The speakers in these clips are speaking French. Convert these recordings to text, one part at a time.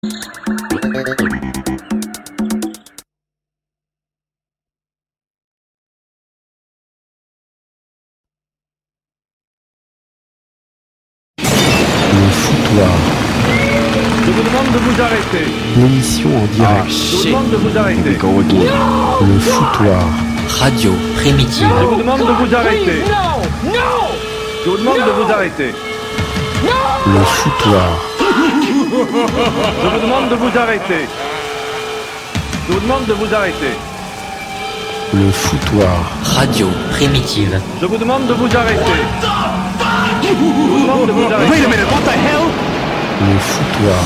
Je vous demande de vous arrêter. L'émission en direct. Je vous demande de vous arrêter. Le foutoir. Radio primitive. Je vous demande de vous arrêter. Je vous demande de vous arrêter. Le foutoir. Je vous demande de vous arrêter. Je vous demande de vous arrêter. Le foutoir. Radio primitive. Je vous demande de vous arrêter. Je vous demande de vous arrêter. Le foutoir.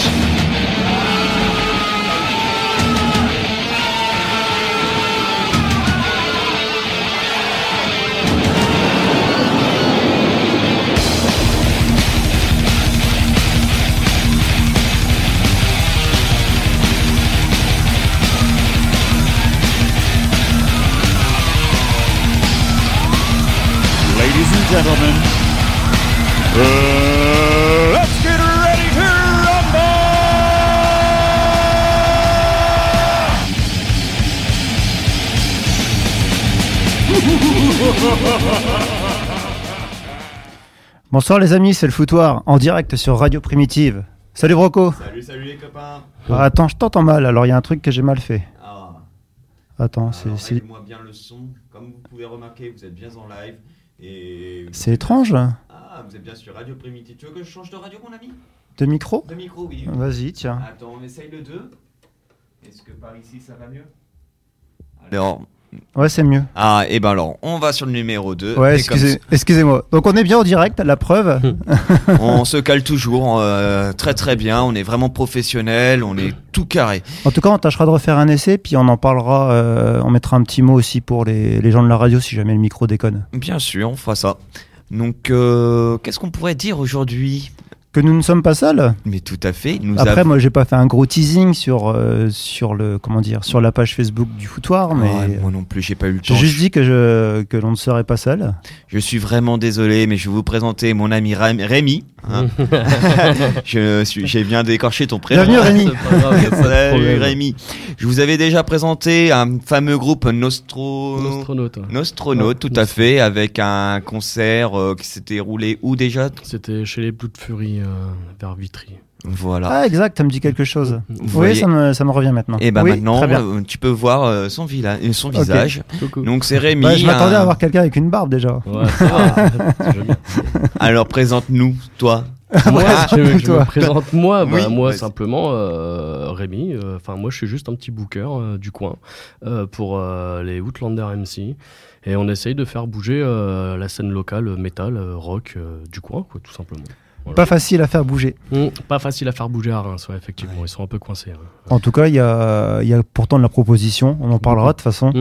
Ladies and gentlemen, let's get ready to rumble! Bonsoir les amis, c'est le foutoir, en direct sur Radio Primitive. Salut Broco. Salut les copains. Attends, je t'entends mal, alors il y a un truc que j'ai mal fait. Ah, Attends, alors, c'est réglez-moi bien le son. Comme vous pouvez remarquer, vous êtes bien en live. Et c'est étrange. Ah, vous êtes bien sur Radio Primitive. Tu veux que je change de radio, mon ami? De micro? De micro, oui. Vas-y, tiens. Attends, on essaye le 2. Est-ce que par ici, ça va mieux? Alors... Ouais, c'est mieux. Ah, et ben alors, on va sur le numéro 2. Ouais, excusez-moi. Donc on est bien en direct, la preuve. On se cale toujours très très bien. On est vraiment professionnel, on est tout carré. En tout cas, on tâchera de refaire un essai, puis on en parlera, on mettra un petit mot aussi pour les gens de la radio si jamais le micro déconne. Bien sûr, on fera ça. Donc, qu'est-ce qu'on pourrait dire aujourd'hui? Que nous ne sommes pas seuls. Mais tout à fait. Après, moi, j'ai pas fait un gros teasing sur le sur la page Facebook du foutoir, mais moi non plus, j'ai pas eu le temps. j'ai juste dit que l'on ne serait pas seul. Je suis vraiment désolé, mais je vais vous présenter mon ami Rémi. Hein. J'ai bien d'écorcher ton prénom. Bienvenue Rémi. Salut Rémi. Je vous avais déjà présenté un fameux groupe Nostronaute, tout à fait, avec un concert qui s'était roulé où déjà? C'était chez les Blood Fury vers Vitry. Voilà. Ah exact, ça me dit quelque chose. Vous ça me revient maintenant. Et ben oui, maintenant, tu peux voir son visage. Coucou. Donc c'est Rémi. Bah, je m'attendais à voir quelqu'un avec une barbe déjà. Ouais, ça va. C'est joli. Alors présente-nous, toi. Moi, je toi. me présente moi. Oui, Moi vas-y. simplement Rémi. Enfin moi je suis juste un petit booker du coin pour les Outlander MC. Et on essaye de faire bouger la scène locale métal, rock du coin, quoi, tout simplement. Voilà. Pas facile à faire bouger. Pas facile à faire bouger à Reims, ouais, effectivement. Ils sont un peu coincés. Hein. En tout cas, il y a pourtant de la proposition. On en parlera de toute façon.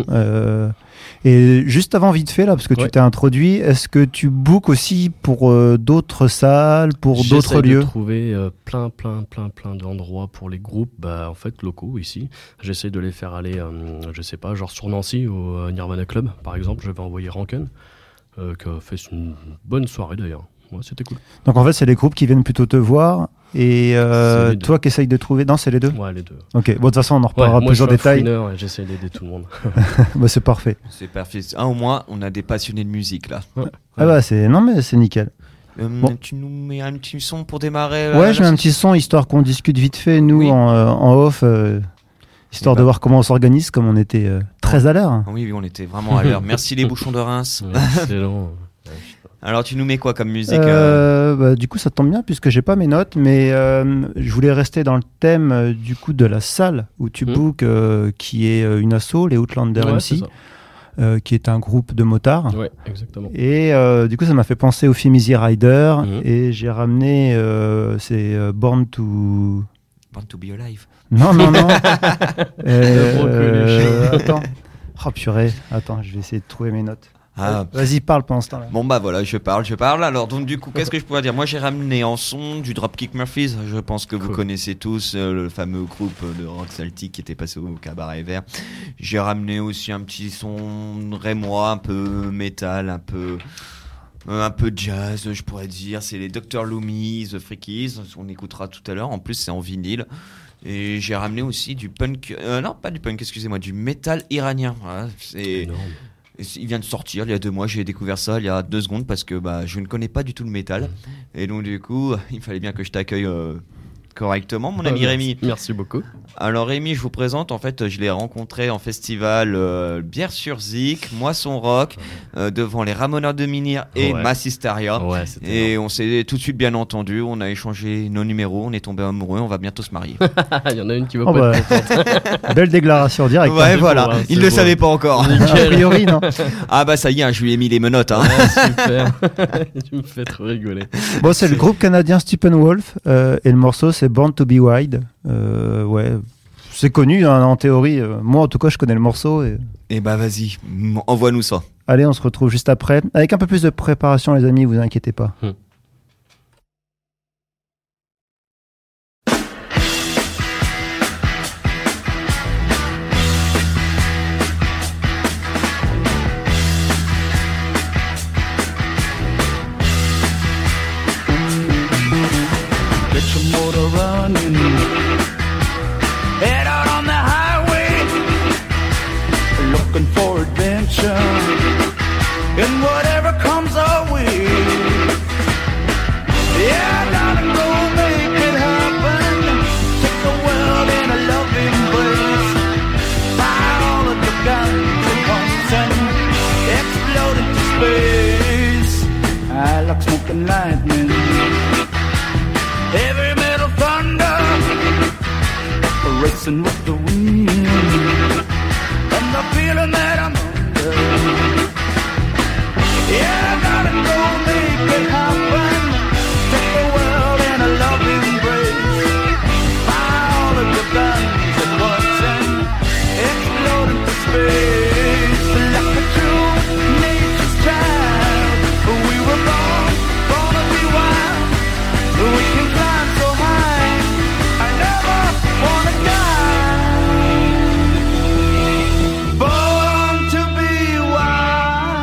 Et juste avant, vite fait, là, parce que tu t'es introduit, est-ce que tu bookes aussi pour d'autres salles, pour d'autres lieux? J'essaie de trouver plein d'endroits pour les groupes, en fait, locaux ici. J'essaie de les faire aller, je sais pas, genre sur Nancy, au Nirvana Club, par exemple. Je vais envoyer Ranken, qui a fait une bonne soirée d'ailleurs. Ouais, c'était cool. Donc en fait, c'est les groupes qui viennent plutôt te voir et toi qui essayes de trouver. Non, c'est les deux. Ouais, les deux. Ok, bon, de toute façon, on en reparlera plus en détail. Moi, je suis un j'essaie d'aider tout le monde. Bah, c'est parfait. C'est parfait. Au moins, on a des passionnés de musique là. Ouais. Ah bah, non, mais c'est nickel. Bon. Tu nous mets un petit son pour démarrer Ouais, je mets un petit son histoire qu'on discute vite fait, nous, Oui. en off, histoire de voir comment on s'organise, comme on était très à l'heure. Oui, on était vraiment à l'heure. Merci les bouchons de Reims. Excellent. Alors, tu nous mets quoi comme musique Bah, du coup, ça tombe bien puisque j'ai pas mes notes, mais je voulais rester dans le thème du coup de la salle où tu bookes, qui est une asso, les Outlander MC, qui est un groupe de motards. Ouais, exactement. Et du coup, ça m'a fait penser au film Easy Rider, et j'ai ramené c'est Born to Be Alive. Non. Attends. Oh purée, attends, je vais essayer de trouver mes notes. Vas-y, parle pendant ce temps-là. Bon bah voilà, je parle. Alors donc du coup, qu'est-ce que je pourrais dire? Moi j'ai ramené en son du Dropkick Murphys. Je pense que vous connaissez tous le fameux groupe de rock celtique qui était passé au Cabaret Vert. J'ai ramené aussi un petit son rémois, un peu métal, un peu Un peu de jazz, je pourrais dire. C'est les Dr. Loomis, The Freakies. On écoutera tout à l'heure. En plus, c'est en vinyle. Et j'ai ramené aussi du punk. Non, pas du punk, excusez-moi. Du métal iranien. Voilà, c'est énorme. Il vient de sortir il y a 2 mois. J'ai découvert ça il y a 2 secondes parce que je ne connais pas du tout le métal. Et donc, du coup, il fallait bien que je t'accueille correctement, mon ami Rémi. Merci beaucoup. Alors Rémi, je vous présente, en fait, je l'ai rencontré en festival Bière-sur-Zic, Moisson Rock, devant les Ramoneurs de Menhir et Massisteria. Ouais, et on s'est tout de suite bien entendu, on a échangé nos numéros, on est tombé amoureux, on va bientôt se marier. Il y en a une qui va pas être contente. Belle déclaration directe. Ouais, voilà, il ne le savait pas encore. A priori, non. Ah bah ça y est, je lui ai mis les menottes. Hein. Ouais, super, tu me fais trop rigoler. Bon, c'est le groupe canadien Steppenwolf et le morceau c'est Born to be Wild. Ouais, c'est connu hein, en théorie. Moi en tout cas, je connais le morceau. Et bah vas-y, envoie-nous ça. Allez, on se retrouve juste après. Avec un peu plus de préparation, les amis, vous inquiétez pas. And whatever comes our way, yeah, darling, go make it happen. Take the world in a loving embrace. Fire all of the guns at once and explode into space. I like smoke and lightning, heavy metal thunder, racing with the wind, and the feeling that I'm under. Yeah, darling, go make it happen. Take the world in a loving embrace. Fire all of your guns at once and explode into space. Like a true nature's child, we were born to be wild. We can climb so high, I never wanna die. Born to be wild.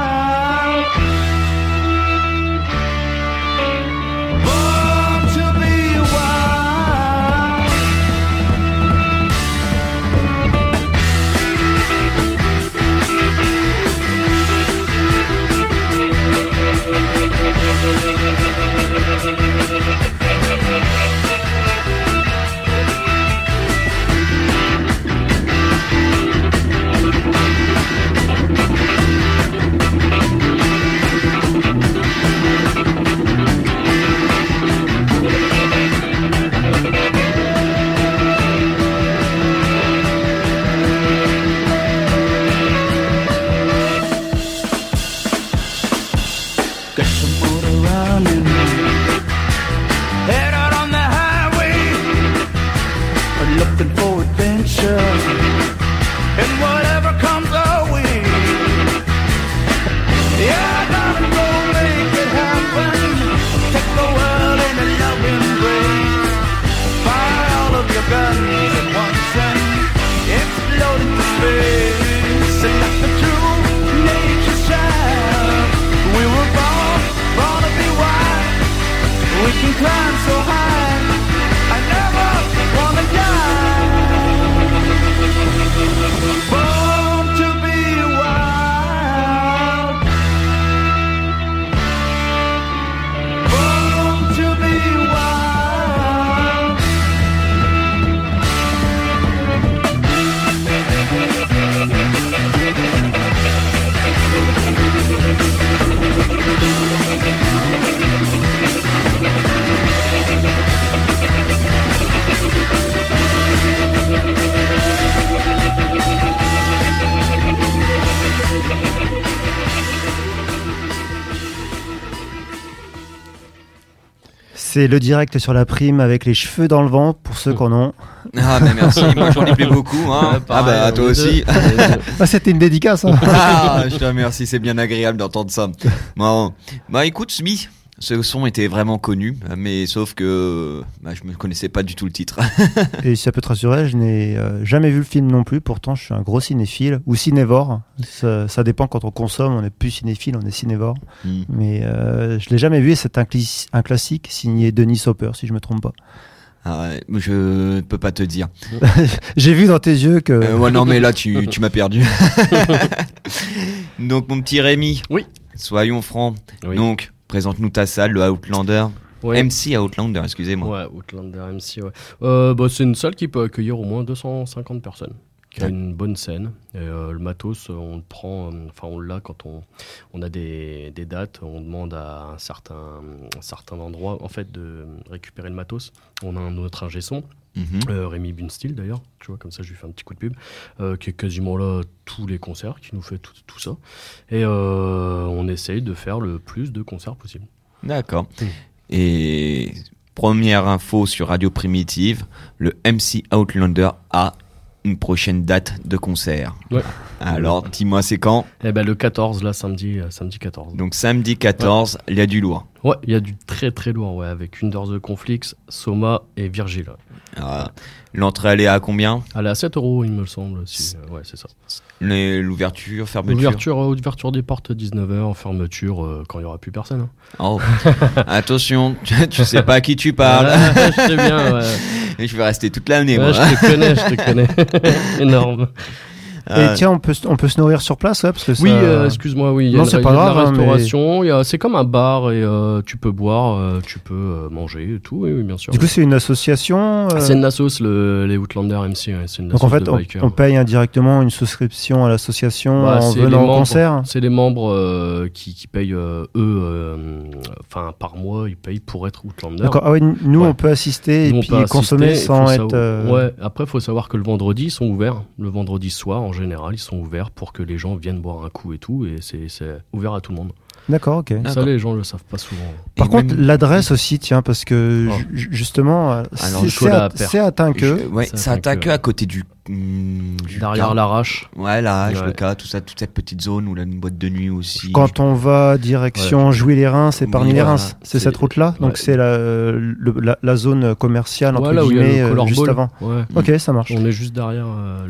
C'est le direct sur la prime avec les cheveux dans le vent pour ceux qu'on ont. Ah mais merci, moi j'en ai plus beaucoup hein. Ah bah toi aussi. Ah, c'était une dédicace hein. Ah je te remercie, c'est bien agréable d'entendre ça. Bon. Bah écoute Smi, Ce son était vraiment connu, mais sauf que je me connaissais pas du tout le titre. Et si ça peut te rassurer, je n'ai jamais vu le film non plus. Pourtant, je suis un gros cinéphile ou cinévore. Ça dépend quand on consomme. On n'est plus cinéphile, on est cinévore. Mais je l'ai jamais vu. Et c'est un classique signé Denis Hopper, si je me trompe pas. Ah ouais, je peux pas te dire. J'ai vu dans tes yeux que. Ouais, non, mais là, tu m'as perdu. Donc, mon petit Rémi. Oui. Soyons francs. Oui. Donc, présente-nous ta salle, le Outlander. Ouais. MC Outlander, excusez-moi. Ouais, Outlander MC, ouais. C'est une salle qui peut accueillir au moins 250 personnes, qui a une bonne scène. Et, le matos, on le prend, on l'a quand on a des dates, on demande à un certain endroit en fait, de récupérer le matos. On a notre ingé son. Rémi Bunstil d'ailleurs, tu vois, comme ça je lui fais un petit coup de pub, qui est quasiment là tous les concerts, qui nous fait tout ça, et on essaye de faire le plus de concerts possible. D'accord. Et première info sur Radio Primitive, le MC Outlander a une prochaine date de concert. Ouais. Alors, dis-moi, c'est quand ? Eh ben le 14, là, samedi 14. Donc samedi 14, il y a du lourd. Ouais, il y a du très très lourd, ouais, avec Under the Conflicts, Soma et Virgil. Ah, l'entrée, elle est à combien ? Elle est à 7 €, il me semble. Ouais, c'est ça. L'ouverture, fermeture. Ouverture des portes 19h, fermeture quand il n'y aura plus personne. Hein. Oh, attention, tu sais pas à qui tu parles. Je sais bien, ouais. Et je vais rester toute l'année, Ouais, moi. je te connais. Énorme. Et tiens, on peut se nourrir sur place, ouais, parce que ça... Oui, excuse-moi, oui. Il y a Non, c'est pas de la grave, restauration. C'est comme un bar et tu peux boire, tu peux manger et tout. Oui, bien sûr. Du coup, c'est une association. C'est une assoce, les Outlander MC. Ouais, c'est une Donc en fait, de bikers. on paye indirectement une souscription à l'association en c'est venant les au membres, concert. C'est les membres qui payent par mois, ils payent pour être Outlander. D'accord. Ah ouais, nous, Ouais. on peut assister Nous, et on puis peut consommer assister, sans faut être. Ouais. Après, il faut savoir que le vendredi, ils sont ouverts. Le vendredi soir, en général, ils sont ouverts pour que les gens viennent boire un coup et tout. Et c'est ouvert à tout le monde. D'accord, ok. Ça, les gens ne le savent pas souvent. Par Et contre, même- l'adresse aussi, tiens, parce que justement, Alors, c'est à Tinqueux. Ouais, Ça ça attaque fait que- à côté du Derrière cas. l'arrache. Ouais, là, Ouais. le cas, tout ça, toute cette petite zone où il y a une boîte de nuit aussi. Quand on va direction Jouy-les-Reims, c'est Parny-les-Reims. Voilà. C'est cette route-là. Donc Ouais. c'est la zone commerciale entre Là où il y a guillemets le Color juste Ball. avant. Ouais. Ok, ça marche. On est juste derrière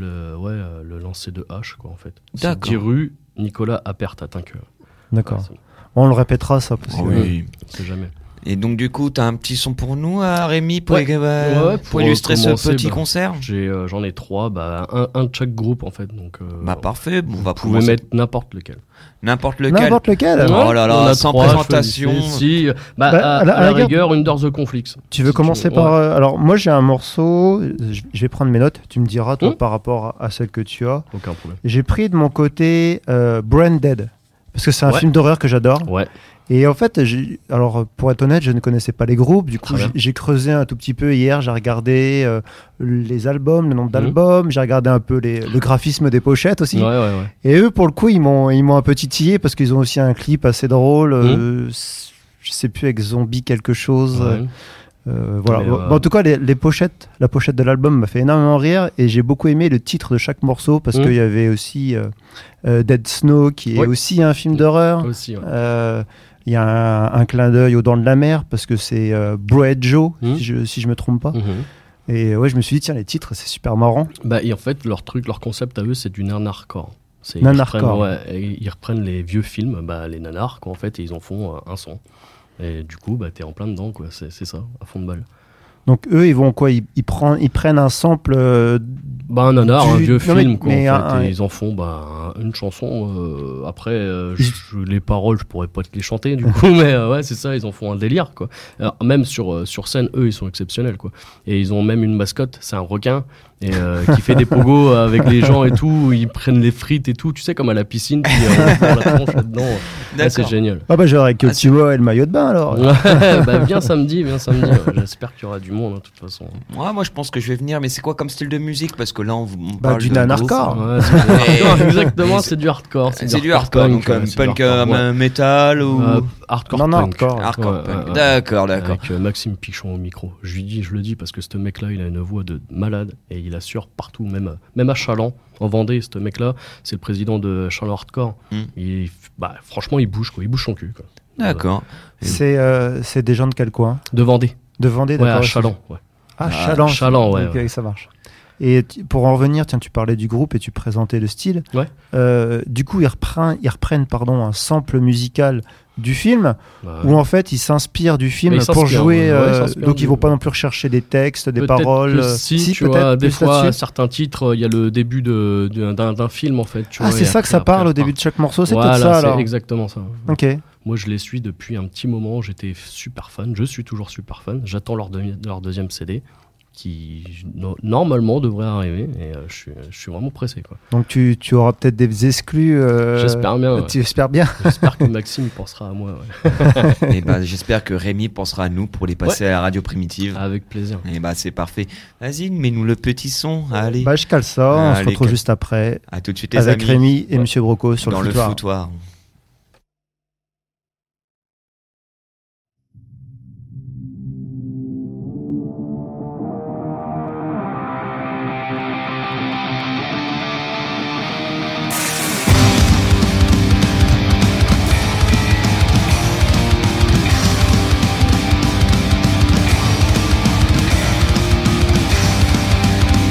le lancer de hache, quoi, en fait. C'est D'accord. 10 rue Nicolas Appert à Tinqueux. D'accord. Ouais, c'est- On le répétera ça. Parce que, Oui. on sait jamais. Et donc, du coup, t'as un petit son pour nous, Rémi, pour, Ouais. pour Pour illustrer commencer, ce petit bah, concert J'en ai 3, un de chaque groupe, en fait. Donc, parfait, bon, on va vous pouvez commencer. mettre n'importe lequel. N'importe lequel. N'importe lequel. Ouais. Oh là là, On a sans 3, présentation. Si, Bah, à à la la rigueur, rigueur, Under the Conflicts. Tu veux Si commencer veux. par... Ouais. alors moi j'ai un morceau, je vais prendre mes notes, tu me diras toi Hum. par rapport à celle que tu as. Aucun problème. J'ai pris de mon côté Branded, parce que c'est un Ouais. film d'horreur que j'adore. Ouais. Et en fait, alors pour être honnête, je ne connaissais pas les groupes. Du coup, Très bien. j'ai creusé un tout petit peu hier. J'ai regardé les albums, le nombre d'albums. J'ai regardé un peu le graphisme des pochettes aussi. Ouais. Et eux, pour le coup, ils m'ont un peu titillé parce qu'ils ont aussi un clip assez drôle. Je sais plus, avec Zombie quelque chose. Ouais. Voilà. Mais, Bon, en tout cas, les pochettes, la pochette de l'album m'a fait énormément rire et j'ai beaucoup aimé le titre de chaque morceau parce qu'il y avait aussi Dead Snow qui est Ouais. aussi un film d'horreur. Aussi, ouais. Il y a un clin d'œil aux Dents de la Mer parce que c'est Bro et Joe, si je me trompe pas. Mhm. Et ouais, je me suis dit, tiens, les titres, c'est super marrant. Bah, et en fait, leur concept à eux, c'est du nanarcore. Nanarcore. Ils reprennent les vieux films, les nanars, quoi, en fait, et ils en font un son. Et du coup, t'es en plein dedans, quoi. C'est ça, à fond de balle. Donc eux, ils vont quoi, ils prennent un sample. Un nanar, un vieux non, mais- film, quoi, mais en fait, et ils en font une chanson. Après, les paroles, je pourrais pas te les chanter, du coup, mais ouais, c'est ça, ils en font un délire, quoi. Alors, même sur scène, eux, ils sont exceptionnels, quoi. Et ils ont même une mascotte, c'est un requin, et qui fait des pogos avec les gens et tout, ils prennent les frites et tout, tu sais, comme à la piscine, puis on prend la tronche là-dedans. Ouais, c'est génial. Ah bah j'aurais que tu vois et le maillot de bain alors. Ouais, viens samedi. Ouais. J'espère qu'il y aura du monde, de toute façon. Moi, je pense que je vais venir, mais c'est quoi comme style de musique? Parce que là, on Bah, parle du de nanarcore. Ouais, c'est du hardcore, exactement, Mais c'est du hardcore. C'est du hardcore, punk, donc ouais, c'est du punk hardcore, ouais. metal ou Hardcore Non, punk. hardcore. hardcore Ouais, punk. ouais. D'accord. Avec Maxime Pichon au micro. Je le dis parce que ce mec-là, il a une voix de malade et il assure partout, même à Chaland, en Vendée. Ce mec-là, c'est le président de Chaland Hardcore. Franchement, il bouge, quoi. Il bouge son cul, quoi. D'accord. C'est des gens de quel coin? De Vendée. De Vendée, Ouais, d'accord. à Châlons. Ouais. Ah, Chaland. Chaland, ouais, Ok, ouais. ça marche. Et pour en revenir, tiens, tu parlais du groupe et tu présentais le style. Ouais. Du coup, ils reprennent un sample musical du film, Ouais. où en fait, ils s'inspirent du film Mais ils pour s'inspirent, jouer. ouais, ils s'inspirent Donc, ils vont du- pas non plus rechercher des textes, des Peut-être paroles. plus si, tu peut-être vois, des plus fois, là-dessus. certains titres, il y a le début d'un film, en fait. Tu Ah, vois, c'est et ça que après- ça parle après, au début de chaque morceau, c'est voilà, peut-être ça c'est alors. exactement ça. Ok. Moi, je les suis depuis un petit moment. J'étais super fan. Je suis toujours super fan. J'attends leur deuxième CD qui normalement devrait arriver. Et je suis vraiment pressé, quoi. Donc, tu auras peut-être des exclus. J'espère bien. Ouais. Tu espères bien. J'espère que Maxime pensera à moi. Ouais. Et bah, j'espère que Rémi pensera à nous pour les passer à la radio primitive. Avec plaisir. Et bah, c'est parfait. Vas-y, mets-nous le petit son. Allez. Bah, je cale ça. On se Allez, retrouve cale- juste après À tout de suite, les avec amis. Rémi et Monsieur Broco sur Dans le le foutoir. foutoir.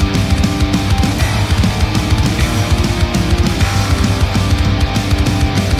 Thank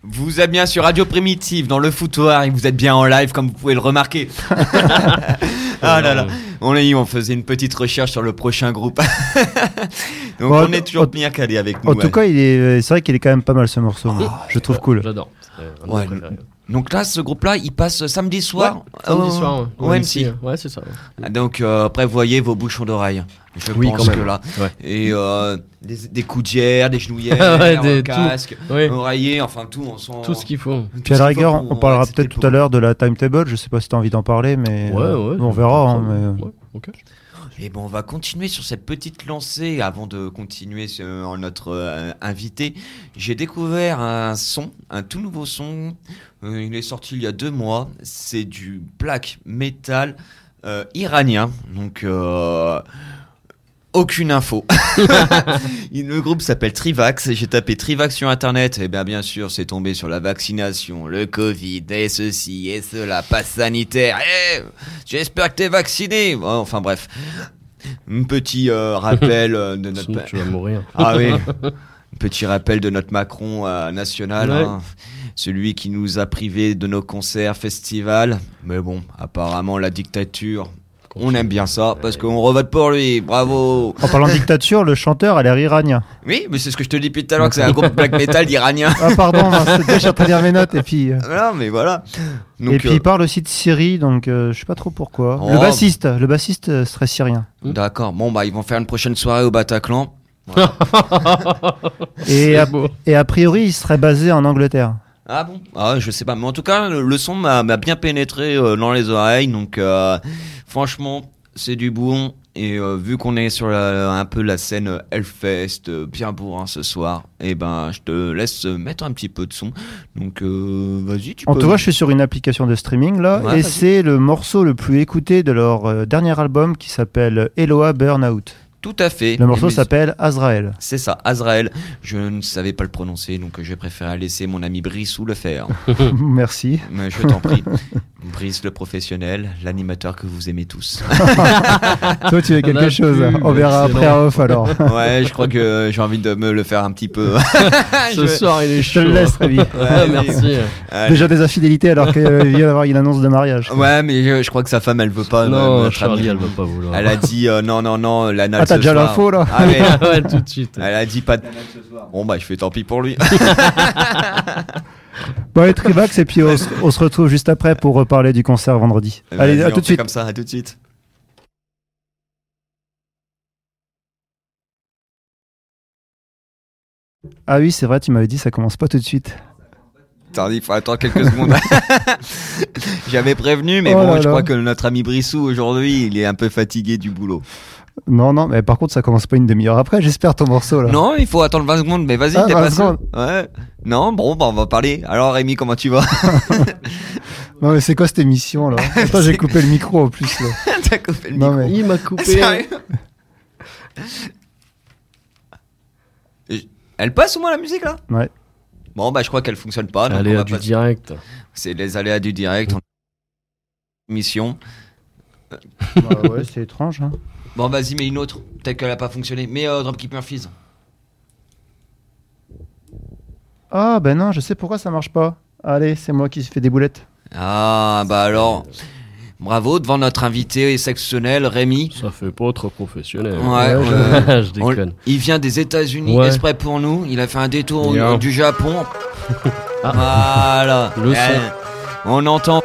Vous êtes bien sur Radio Primitive dans le foutoir et vous êtes bien en live comme vous pouvez le remarquer. Ah là là, on faisait une petite recherche sur le prochain groupe. Donc on est toujours bien calé avec nous. En tout cas, c'est vrai qu'il est quand même pas mal ce morceau. Je trouve cool. J'adore. Ouais, donc là, ce groupe-là, il passe samedi soir. Samedi soir, au MC. Ouais, c'est ça. Ouais. Donc prévoyez vos bouchons d'oreilles. Je pense que là. Ouais. Et des coudières, des genouillères, des casques, oreillers, enfin tout. Tout ce qu'il faut. Puis à la rigueur, on parlera peut-être tout à l'heure de la timetable. Je sais pas si tu as envie d'en parler, mais on verra. Mais... Ouais, okay. Et bon, on va continuer sur cette petite lancée avant de continuer sur notre invité. J'ai découvert un tout nouveau son. Il est sorti il y a 2 mois. C'est du black metal iranien. Donc, aucune info. Le groupe s'appelle Trivax. J'ai tapé Trivax sur internet. Et bien sûr, c'est tombé sur la vaccination, le Covid, et ceci et cela, passe sanitaire. J'espère que t'es vacciné. Enfin bref. Un petit rappel de notre. Sinon, tu vas mourir. Ah oui. Petit rappel de notre Macron national. Ouais. Celui qui nous a privés de nos concerts, festivals. Mais bon, apparemment, la dictature. On aime bien ça parce qu'on revote pour lui. Bravo. En parlant de dictature, le chanteur a l'air iranien. Oui, mais c'est ce que je te dis depuis tout à l'heure, que c'est un groupe black metal iranien. Ah pardon, je suis en train de lire mes notes et puis. Voilà, mais voilà. Donc, et puis il parle aussi de Syrie, donc je sais pas trop pourquoi. Le bassiste serait syrien. D'accord. Bon ils vont faire une prochaine soirée au Bataclan. Voilà. et a priori, il serait basé en Angleterre. Ah bon ? Ah, je sais pas, mais en tout cas, le son m'a bien pénétré dans les oreilles, donc franchement, c'est du bon. Et vu qu'on est sur un peu la scène Hellfest, bien bourrin ce soir, et je te laisse mettre un petit peu de son. Donc vas-y, tu peux. En tout cas, je suis sur une application de streaming là, et c'est le morceau le plus écouté de leur dernier album qui s'appelle Eloa Burnout. Tout à fait. Le morceau s'appelle Azrael. C'est ça, Azrael. Je ne savais pas le prononcer, donc j'ai préféré laisser mon ami Brissou le faire. Merci. Mais je t'en prie. Brice le professionnel, l'animateur que vous aimez tous. Toi, tu veux quelque chose. On verra après en off alors. Ouais, je crois que j'ai envie de me le faire un petit peu. Ce soir, il est chaud. Je te le laisse, Rémi. Merci. Déjà des infidélités alors qu'il vient d'avoir une annonce de mariage. Ouais, mais je crois que sa femme, elle veut pas. Non, Charlie, elle veut pas vouloir. Elle a dit non, l'anal. T'as déjà l'info là. Ah mais ouais, tout de suite. Elle a dit pas d'anal ce soir. Bon je fais tant pis pour lui. Bon, allez, Trivax, et puis on se retrouve juste après pour reparler du concert vendredi. Allez, à tout de suite. Comme ça, à tout de suite. Ah oui, c'est vrai, tu m'avais dit ça commence pas tout de suite. Attends, il faut attendre quelques secondes. J'avais prévenu, mais je crois que notre ami Brissou aujourd'hui, il est un peu fatigué du boulot. Non, mais par contre, ça commence pas une demi-heure après, j'espère, ton morceau là. Non, il faut attendre 20 secondes, mais vas-y, t'es pas sûr. Ouais. Non, bon, on va parler. Alors, Rémi, comment tu vas? Non, mais c'est quoi cette émission là? Attends, j'ai coupé le micro en plus là. T'as coupé le micro? Mais... Il m'a coupé. Sérieux? Elle passe au moins la musique là? Ouais. Bon, je crois qu'elle fonctionne pas. Aléa du direct. C'est les aléas du direct. Mission. Ouais, c'est étrange. Hein. Bon, vas-y, mets une autre. Peut-être qu'elle a pas fonctionné. Mais Dropkick Murphys. Ah, non, je sais pourquoi ça marche pas. Allez, c'est moi qui fais des boulettes. Ah, alors. Bravo devant notre invité exceptionnel, Rémi. Ça fait pas trop professionnel. Ouais, je déconne. Il vient des États-Unis exprès pour nous. Il a fait un détour du Japon. Voilà. Le son. On entend.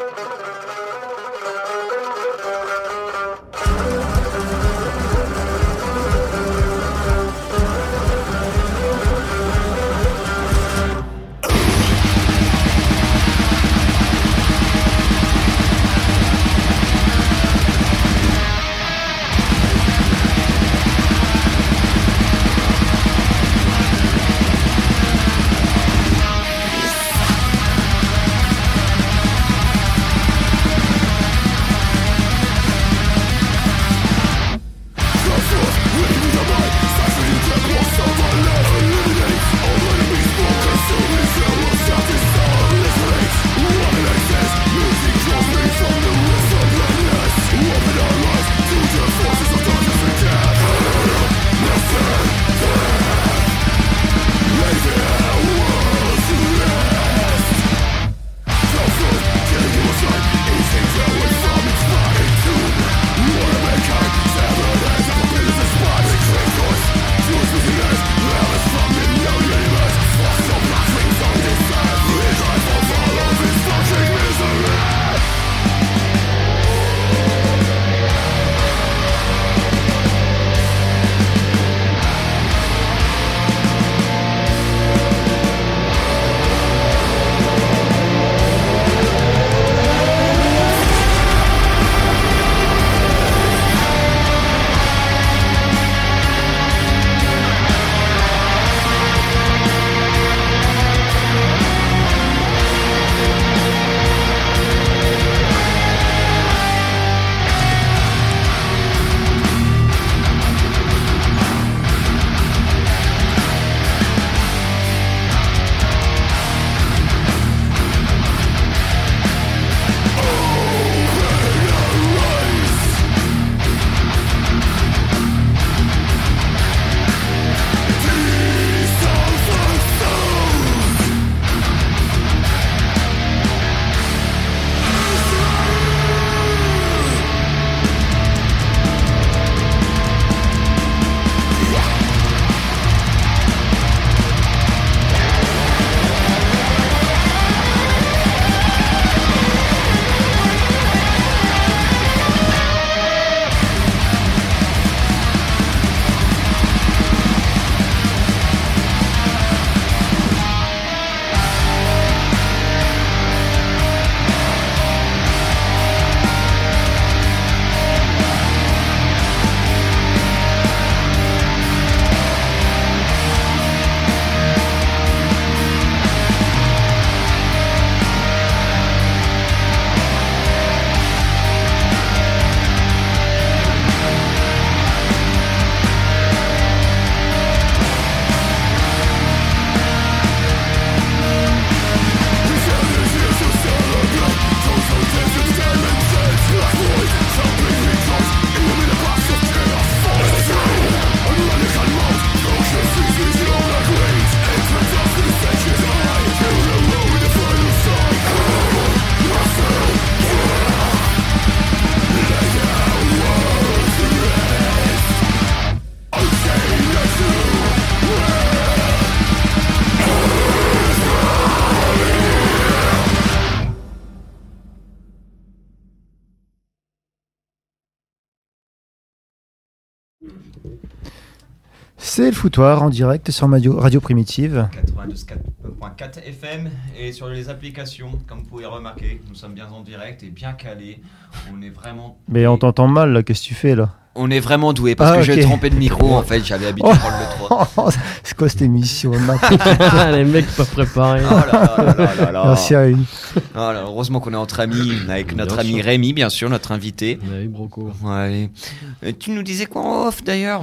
C'est le foutoir en direct sur Radio Primitive. 92.4 FM et sur les applications, comme vous pouvez remarquer, nous sommes bien en direct et bien calés. On est vraiment. Mais on t'entend mal là, qu'est-ce que tu fais là? On est vraiment doué parce que j'ai trompé de micro en fait, j'avais l'habitude de prendre le 3. C'est quoi cette émission? Les mecs pas préparés. Oh là là là là là. Merci à lui. Alors, heureusement qu'on est entre amis avec notre Bien ami sûr. Rémi, bien sûr, notre invité. Oui, Broco. Ouais. Tu nous disais quoi en off d'ailleurs?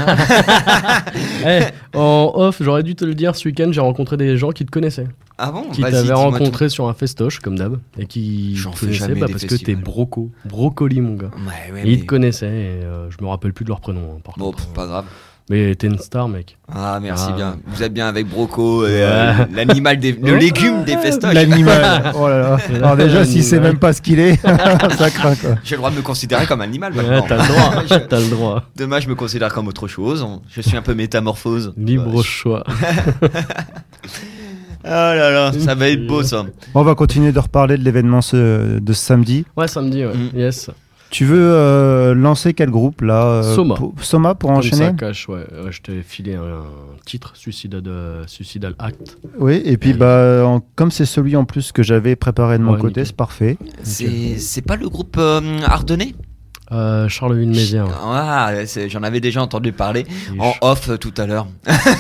En off, j'aurais dû te le dire, ce week-end, j'ai rencontré des gens qui te connaissaient. Ah bon? Qui Vas-y, t'avaient dis-moi rencontré sur un festoche, comme d'hab, et qui J'en te fais connaissaient jamais des parce que t'es festivals. Broco. Brocoli, mon gars. Ouais, Et ils te connaissaient, et je me rappelle plus de leur prénom, hein, par Bon, contre. pas grave. Mais t'es une star, mec. Ah, merci Ah. bien. Vous êtes bien avec Broco, Ouais. l'animal le légume des festoches. L'animal. Oh là là. Alors déjà, s'il sait même pas ce qu'il est, ça craint quoi. J'ai le droit de me considérer comme animal Ouais, maintenant. t'as le droit. T'as le droit. Demain, je me considère comme autre chose. Je suis un peu métamorphose. Libre choix. Ah là là, ça va être beau ça. On va continuer de reparler de l'événement de ce samedi. Ouais, samedi, ouais. Mm. Yes. Tu veux lancer quel groupe là Soma. Soma pour Comme enchaîner. ça cache, ouais. Je t'ai filé un titre, Suicidal Act. Oui, et puis comme c'est celui en plus que j'avais préparé de mon Ouais, côté, nickel. c'est parfait. C'est pas le groupe ardennais? Charleville-Mézières. Ah, j'en avais déjà entendu parler Il est en chaud. off tout à l'heure.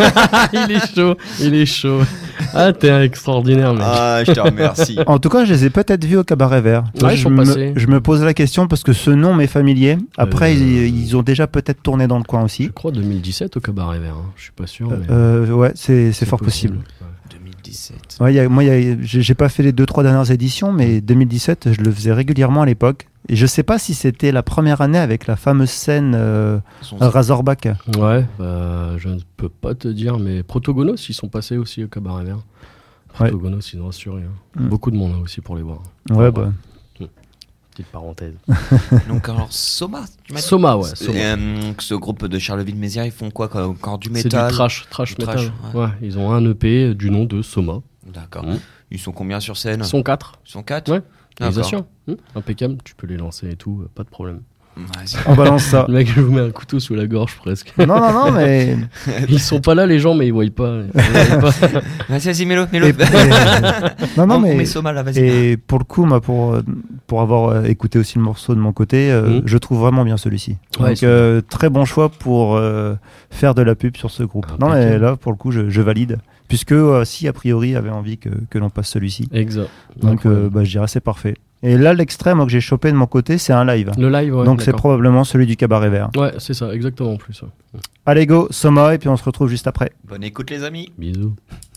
Il est chaud. Ah, t'es extraordinaire, mec. Ah, je te remercie. En tout cas, je les ai peut-être vus au Cabaret Vert. Ouais, ils sont passés. je me pose la question parce que ce nom m'est familier. Après, ils ont déjà peut-être tourné dans le coin aussi. Je crois 2017 au Cabaret Vert. Hein. Je suis pas sûr. Mais Ouais, c'est fort possible. Ouais. 2017. Ouais, j'ai pas fait les 2-3 dernières éditions, mais 2017, je le faisais régulièrement à l'époque. Et je sais pas si c'était la première année avec la fameuse scène Razorback. Ouais, je ne peux pas te dire, mais Protogonos, ils sont passés aussi au Cabaret Vert. Ouais. Protogonos, ils ont assuré. Hein. Mm. Beaucoup de monde aussi pour les voir. Ouais, bah. Petite parenthèse. Donc alors Soma, tu m'as dit Soma, ouais. Soma. Ce groupe de Charleville-Mézières, ils font quoi encore du C'est métal? du trash Du metal. trash, Ouais, ils ont un EP du nom de Soma. D'accord. Mm. Ils sont combien sur scène? Ils sont 4. Ils sont 4? Ouais. Ils D'accord. assurent. Impeccable, tu peux les lancer et tout, pas de problème. Ouais, On balance ça. Le mec, je vous mets un couteau sous la gorge presque. Non, mais. Ils sont pas là, les gens, mais ils voient pas. Vas-y, mets-le. Non, On mais. met Soma là, vas-y. Et pour le coup, moi, pour avoir écouté aussi le morceau de mon côté, je trouve vraiment bien celui-ci. Ouais, Donc, très bon choix pour faire de la pub sur ce groupe. Ah, Non, mais impeccable. là, pour le coup, je valide. Puisque, si, a priori, avait envie que l'on passe celui-ci. Exact. Donc, Incroyable. je dirais c'est parfait. Et là, l'extrait, moi, que j'ai chopé de mon côté, c'est un live. Le live, ouais. Donc, c'est d'accord. probablement celui du Cabaret Vert. Ouais, c'est ça, exactement en plus. Ouais. Allez, go, Soma, et puis on se retrouve juste après. Bonne écoute, les amis. Bisous.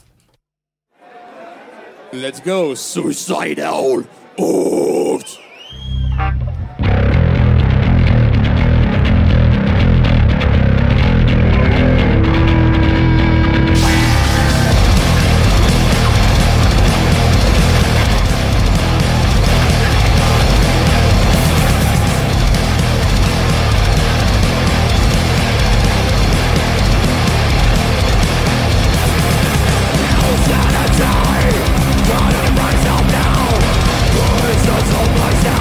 Let's go, suicidal. Oh. Rise up now. This is a place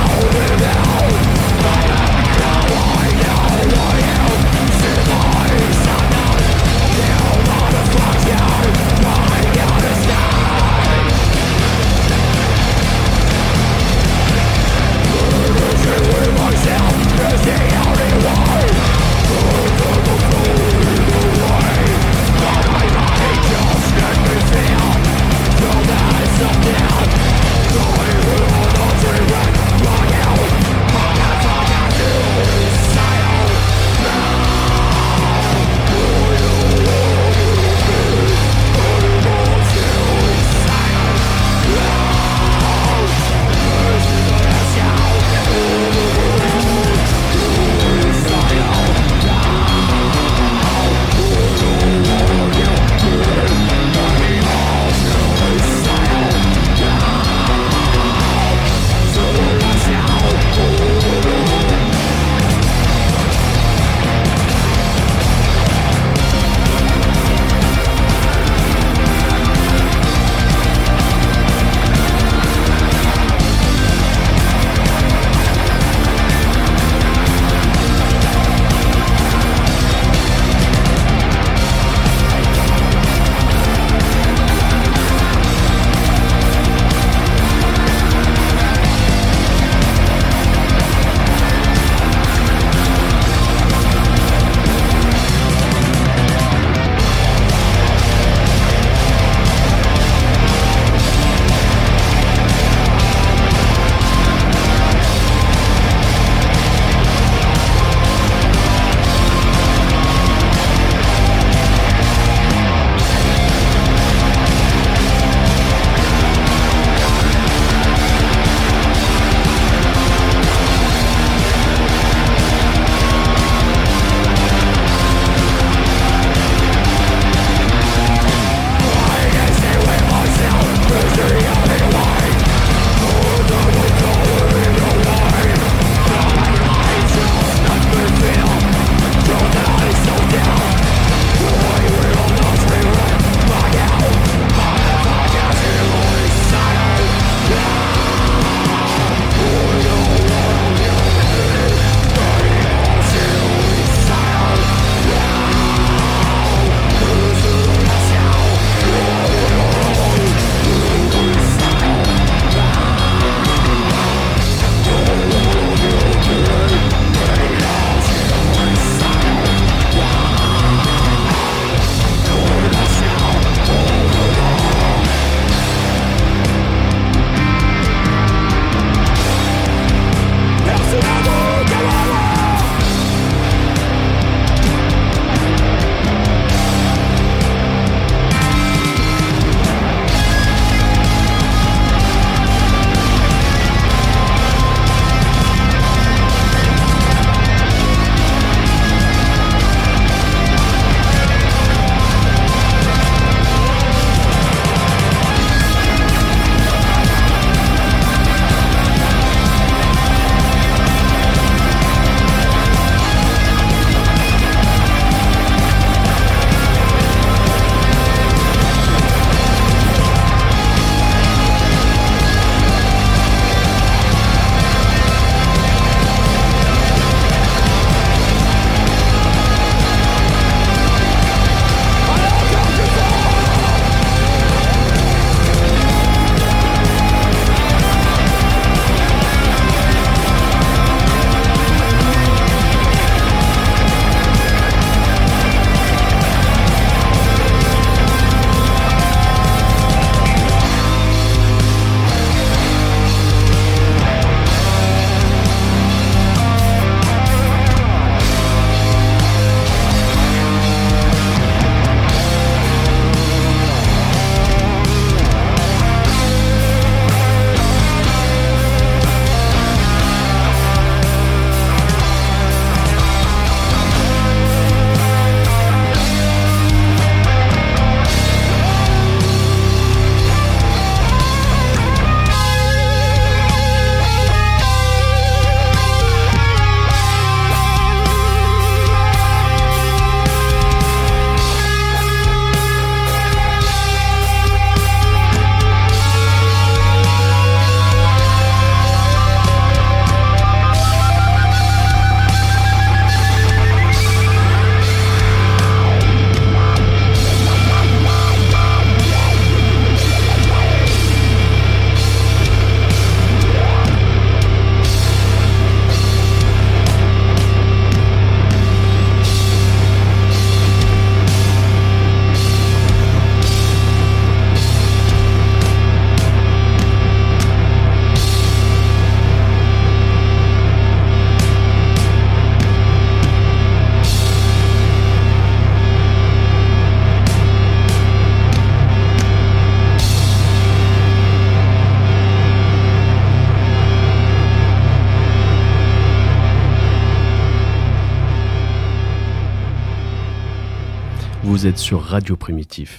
Vous êtes sur Radio Primitif.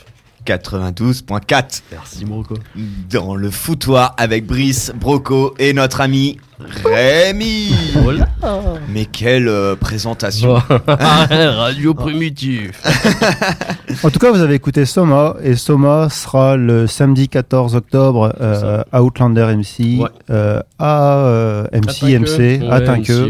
92.4. Merci Broco. Dans le foutoir avec Brice, Broco et notre ami Rémi. Voilà. Mais quelle présentation. Radio Primitif. En tout cas, vous avez écouté Soma, et Soma sera le samedi 14 octobre à Outlander MC, à MC, à Tinqueux.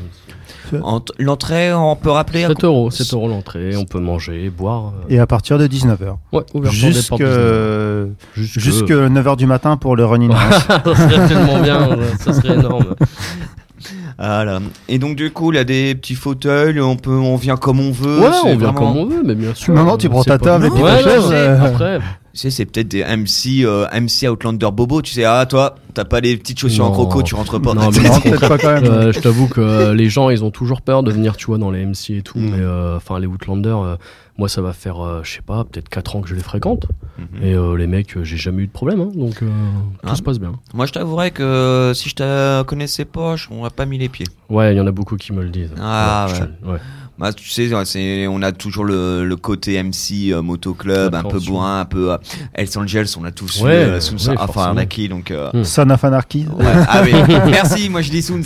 L'entrée, on peut rappeler 7 euros l'entrée, on peut manger, boire. Et à partir de 19h. Ouais, ouverture des portes 19h. Jusque 9h du matin pour le Running House. Ça serait tellement bien, ça serait énorme. Voilà. Et donc du coup, il y a des petits fauteuils, on vient comme on veut. Ouais, on vient comme on veut, mais bien sûr. Non, tu prends ta table et puis ta chaise. Après. Tu sais, c'est peut-être des MC Outlander Bobo. Tu sais, toi, t'as pas les petites chaussures en croco, tu rentres pas. Non, mais non, peut-être pas quand même. Je t'avoue que les gens, ils ont toujours peur de venir, tu vois, dans les MC et tout. Mais les Outlander, moi, ça va faire, je sais pas, peut-être 4 ans que je les fréquente. Et les mecs, j'ai jamais eu de problème. Donc, tout se passe bien. Moi, je t'avouerais que si je te connaissais pas, on n'aurait pas mis les pieds. Ouais, il y en a beaucoup qui me le disent. Ah, ouais. Bah, tu sais, on a toujours le côté MC motoclub, un peu bourrin, un peu Hells Angels, on a tous Soons, enfin Anarchy, donc Son of Anarchy. Ouais. Ah oui, merci, moi je dis Soons.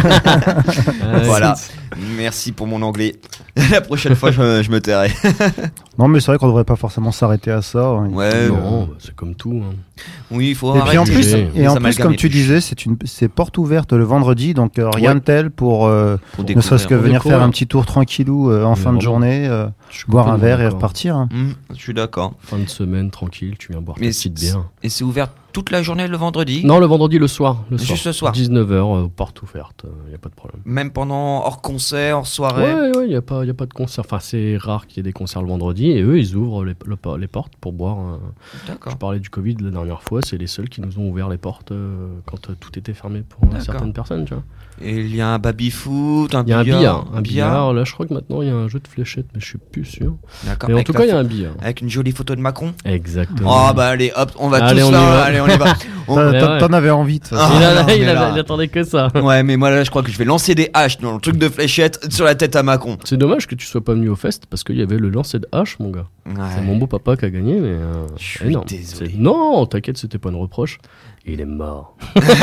Voilà, merci pour mon anglais. La prochaine fois, je me tairai. Non, mais c'est vrai qu'on devrait pas forcément s'arrêter à ça. Ouais, non, c'est comme tout. Oui, il faut et arrêter. Puis en plus, comme tu disais, c'est porte ouverte le vendredi, donc rien de tel pour ne serait-ce que venir faire un petit tour tranquillou en fin de journée, boire un verre et repartir. Je suis d'accord. Fin de semaine, tranquille, tu viens boire ta petite bière. Et c'est ouvert toute la journée le vendredi? Non, le vendredi, le soir. Juste le soir. 19h, porte ouverte, il n'y a pas de problème. Même pendant hors concert, hors soirée? Ouais, il n'y a pas de concert. Enfin, c'est rare qu'il y ait des concerts le vendredi, et eux, ils ouvrent les portes pour boire. D'accord. Je parlais du Covid la dernière fois, c'est les seuls qui nous ont ouvert les portes quand tout était fermé pour certaines personnes, tu vois. Et il y a un baby-foot, il y a un billard. Là, je crois que maintenant, il y a un jeu de fléchettes, mais je suis plus sûr. D'accord. Mais en tout cas, il y a un billard. Avec une jolie photo de Macron? Exactement. Oh, bah allez, hop, on va tous là. Allez, on y va. T'en avais envie, de il attendait que ça. Ouais, mais moi, là, je crois que je vais lancer des haches dans le truc de fléchettes sur la tête à Macron. C'est dommage que tu sois pas venu au fest, parce qu'il y avait le lancer de haches, mon gars. Ouais. C'est mon beau papa qui a gagné, mais je suis désolé. Non, t'inquiète, c'était pas une reproche. Il est mort.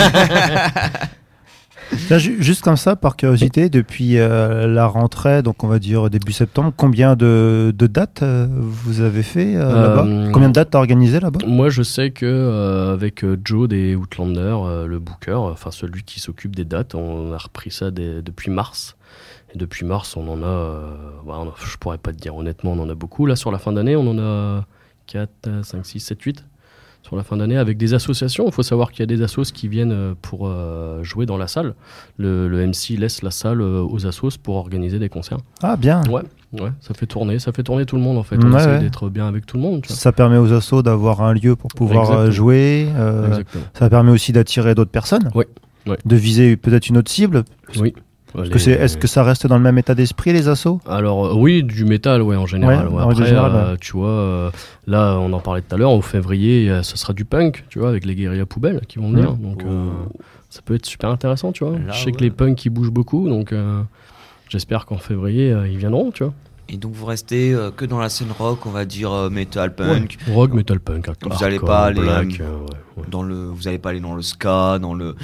Là, juste comme ça, par curiosité, depuis la rentrée, donc on va dire début septembre, combien de dates vous avez fait là-bas? Combien de dates t'as organisé là-bas? Moi, je sais que avec Joe des Outlander, le booker, enfin celui qui s'occupe des dates, on a repris ça depuis mars. Et depuis mars, on en a, je pourrais pas te dire honnêtement, on en a beaucoup. Là, sur la fin d'année, on en a 4, 5, 6, 7, 8. Sur la fin d'année, avec des associations. Il faut savoir qu'il y a des assos qui viennent pour jouer dans la salle. Le MC laisse la salle aux assos pour organiser des concerts. Ah, bien. Ouais, ça fait tourner tout le monde en fait. On essaie d'être bien avec tout le monde. Tu vois. Ça permet aux assos d'avoir un lieu pour pouvoir jouer. Ça permet aussi d'attirer d'autres personnes. Oui. De viser peut-être une autre cible. Oui. Est-ce que ça reste dans le même état d'esprit, les assos? Alors oui, du métal, en général. Après, tu vois, là, on en parlait tout à l'heure, au février, ce sera du punk, tu vois, avec les guérillas poubelles qui vont venir. Donc, ça peut être super intéressant, tu vois. Là, je sais que les punks, ils bougent beaucoup, donc j'espère qu'en février, ils viendront, tu vois. Et donc vous restez que dans la scène rock, on va dire metal punk. Ouais. Rock, metal punk. Vous n'allez pas aller vous allez pas aller dans le ska, dans le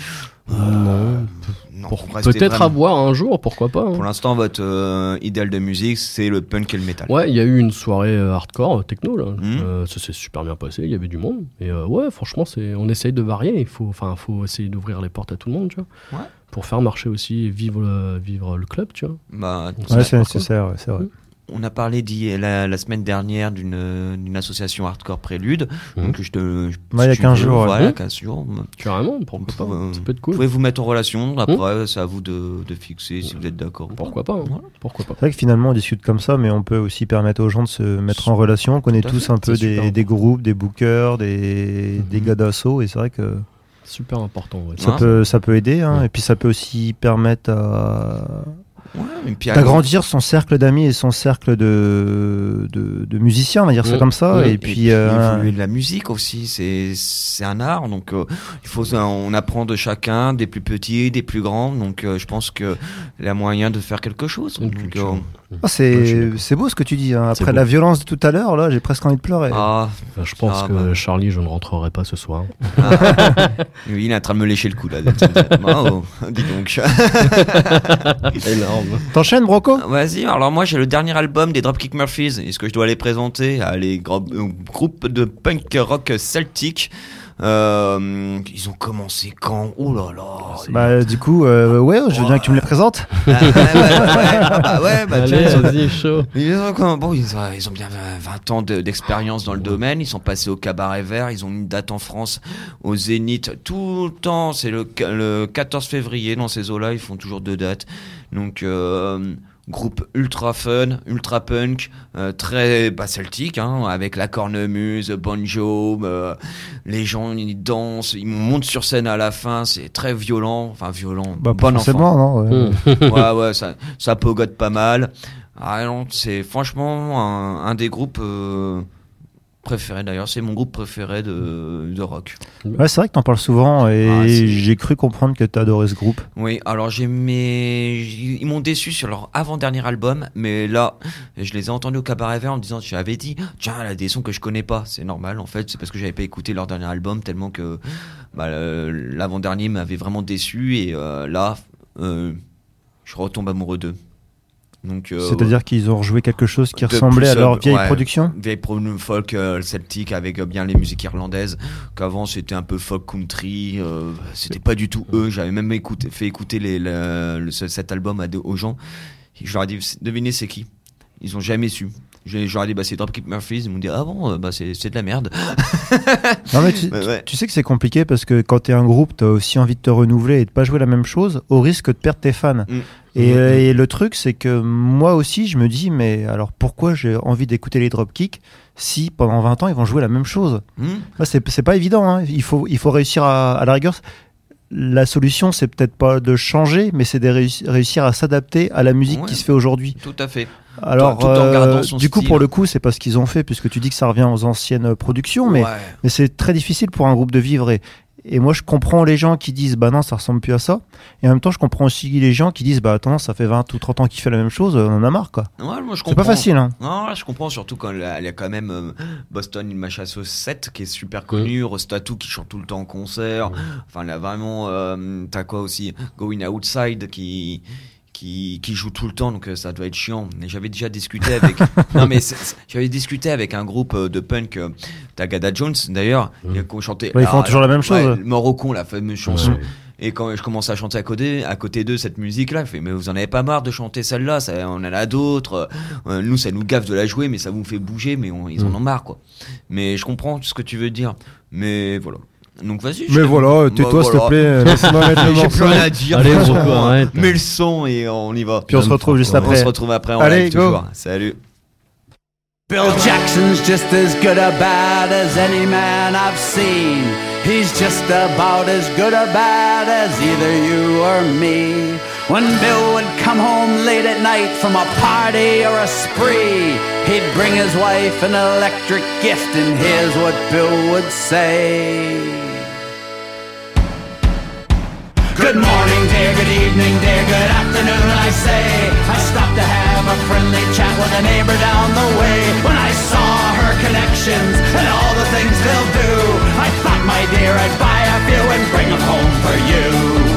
non. Peut-être à voir un jour, pourquoi pas. Pour l'instant, votre idéal de musique, c'est le punk et le metal. Ouais, il y a eu une soirée hardcore techno là. Ça s'est super bien passé. Il y avait du monde. Et franchement, on essaye de varier. Il faut essayer d'ouvrir les portes à tout le monde, tu vois. Ouais. Pour faire marcher aussi, vivre le club, tu vois. Bah, c'est nécessaire, c'est vrai. On a parlé la semaine dernière d'une association hardcore Prélude. Donc il y a 15 jours. Voilà, 15 jours. Carrément, pourquoi pas. Ça peut être cool. Vous pouvez vous mettre en relation. Après, c'est à vous de fixer si vous êtes d'accord. Pourquoi pas. Pourquoi pas. C'est vrai que finalement, on discute comme ça, mais on peut aussi permettre aux gens de se mettre en relation. On connaît tous un peu des groupes, des bookers, des gars d'assaut. Et c'est vrai que super important. Ça peut aider. Et puis ça peut aussi permettre d'agrandir son cercle d'amis et son cercle de musiciens, on va dire ça comme ça. Et puis évoluer de la musique aussi, c'est un art, donc on apprend de chacun, des plus petits, des plus grands, donc je pense que il y a moyen de faire quelque chose. C'est beau ce que tu dis, hein. Après la violence de tout à l'heure, là, j'ai presque envie de pleurer. Je pense que Charlie, je ne rentrerai pas ce soir. Oui, il est en train de me lécher le cou là. Dis donc. Énorme. T'enchaînes, Broco ? Vas-y, alors moi j'ai le dernier album des Dropkick Murphys. Est-ce que je dois les présenter à les groupes de punk rock celtique? Ils ont commencé quand? Oh là là. Du coup, je veux bien que tu me les présentes. Vas-y, chaud. Ils ont bien 20 ans d'expérience dans le domaine. Ils sont passés au Cabaret Vert. Ils ont une date en France au Zénith tout le temps. C'est le 14 février dans ces eaux-là. Ils font toujours 2 dates. Donc groupe ultra fun, ultra punk, très celtique, hein, avec la cornemuse, banjo, les gens ils dansent, ils montent sur scène à la fin, c'est très violent, Pas bon forcément, enfant. Non, ouais, ça pogote pas mal. Ah non, c'est franchement un des groupes préféré d'ailleurs, c'est mon groupe préféré de rock. Ouais, c'est vrai que t'en parles souvent et j'ai cru comprendre que t'as adoré ce groupe. Oui, alors ils m'ont déçu sur leur avant-dernier album, mais là, je les ai entendus au Cabaret Vert en me disant, j'avais dit, tiens, elle a des sons que je connais pas, c'est normal en fait, c'est parce que j'avais pas écouté leur dernier album tellement que l'avant-dernier m'avait vraiment déçu et là, je retombe amoureux d'eux. Donc, c'est-à-dire qu'ils ont rejoué quelque chose qui ressemblait à leur vieille production, vieille folk celtique avec bien les musiques irlandaises, qu'avant c'était un peu folk country, c'était pas du tout eux. J'avais même fait écouter cet album aux gens. Je leur ai dit, devinez c'est qui? Ils ont jamais su. J'aurais dit c'est Dropkick Murphys, ils m'ont dit c'est de la merde. Non mais tu sais que c'est compliqué parce que quand t'es un groupe, t'as aussi envie de te renouveler et de pas jouer la même chose au risque de perdre tes fans. Et le truc c'est que moi aussi je me dis mais alors pourquoi j'ai envie d'écouter les Dropkick si pendant 20 ans ils vont jouer la même chose? C'est pas évident, hein. Il faut réussir à la rigueur. La solution, c'est peut-être pas de changer, mais c'est de réussir à s'adapter à la musique qui se fait aujourd'hui. Tout à fait. Alors, tout en gardant son du coup, style. pour le coup, c'est pas ce qu'ils ont fait, puisque tu dis que ça revient aux anciennes productions, mais c'est très difficile pour un groupe de vivre. Et moi, je comprends les gens qui disent, non, ça ressemble plus à ça. Et en même temps, je comprends aussi les gens qui disent, attends, ça fait 20 ou 30 ans qu'il fait la même chose, on en a marre, quoi. Ouais, moi, je comprends. C'est pas facile, hein. Non, je comprends, surtout quand il y a quand même Boston in Massachusetts 7 qui est super connu, Rostatu qui chante tout le temps en concert. Enfin, là, vraiment, t'as quoi aussi? Going Outside qui joue tout le temps, donc ça doit être chiant. Et j'avais déjà discuté avec j'avais discuté avec un groupe de punk, Tagada Jones d'ailleurs, qui chantait. Ils font toujours la même chose. Mort au con, la fameuse chanson. Et quand je commence à chanter à côté d'eux cette musique-là, je fais mais vous en avez pas marre de chanter celle-là, on en a d'autres. Nous ça nous gaffe de la jouer, mais ça vous fait bouger, mais ils en ont marre quoi. Mais je comprends ce que tu veux dire. Mais voilà. Donc vas-y. Mais voilà, tais-toi s'il te plaît, laisse-moi mettre le morceau. J'ai plus rien à dire. Allez, arrête. Mets le son et on y va. Puis on se retrouve juste après. On se retrouve après, on Allez, live go. toujours. Salut. Bill Jackson's just as good or bad as any man I've seen. He's just about as good or bad as either you or me. When Bill would come home late at night from a party or a spree, he'd bring his wife an electric gift, and here's what Bill would say. Good morning, dear, good evening, dear, good afternoon, I say. I stopped to have a friendly chat with a neighbor down the way. When I saw her connections and all the things they'll do, I thought, my dear, I'd buy a few and bring them home for you.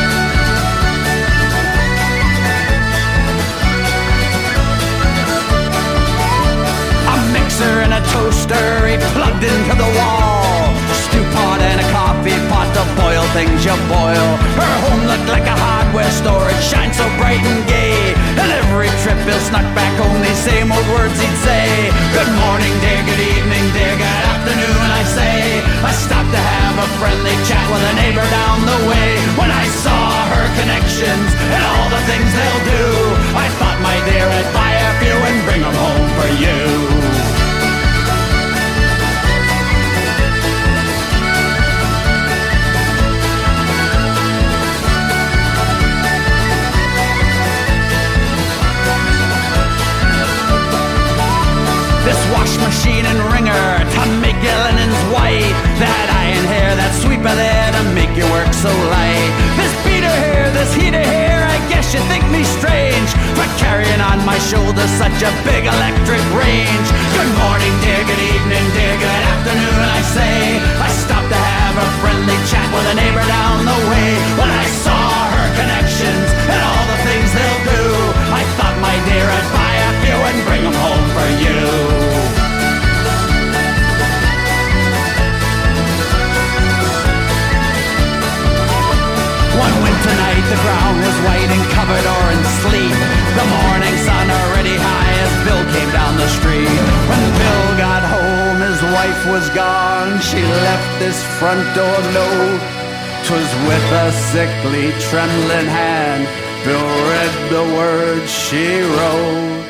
And a toaster he plugged into the wall, stew pot and a coffee pot to boil things you boil. Her home looked like a hardware store, it shined so bright and gay. And every trip Bill snuck back home, these same old words he'd say. Good morning dear, good evening dear, good afternoon I say. I stopped to have a friendly chat with a neighbor down the way. When I saw her connections and all the things they'll do, I thought, my dear, I'd buy a few and bring them home for you. This wash machine and wringer to make your linens white. That iron hair, that sweeper there to make you work so light. This beater here, this heater here, I guess you think me strange for carrying on my shoulders such a big electric range. Good morning dear, good evening dear, good afternoon I say. I stopped to have a friendly chat with a neighbor down the way. When I saw her connections and all the things they'll do, I thought my dear I'd buy a few and bring them home for you. One winter night the ground was white and covered or in sleep. The morning sun already high as Bill came down the street. When Bill got home his wife was gone. She left this front door note. 'Twas with a sickly trembling hand Bill read the words she wrote.